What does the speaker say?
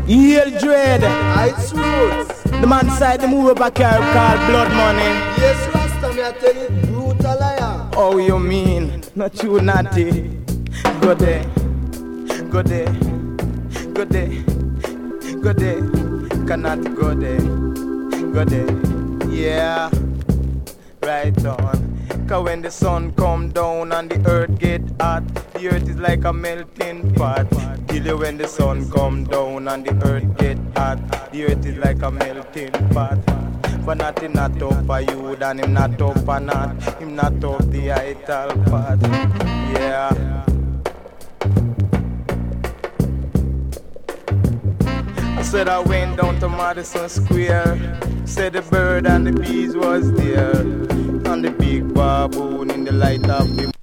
Yale Dread. It's roots. The man side the move up a car called Blood Money. Yes, Rasta, me I tell you, brutal liar. Oh, you mean? Not you, naughty. Go there. Go there. Go there. Go there. Cannot go there. Go there. Yeah. Right on. Cause when the sun come down and the earth get hot, the earth is like a melting pot. Till you when the sun come down and the earth get hot, the earth is like a melting pot. But not him not up for you, and him not up for not. Him not up the ital pot. Yeah. I said I went down to Madison Square. Said the bird and the bees was there. And the big baboon in the light of the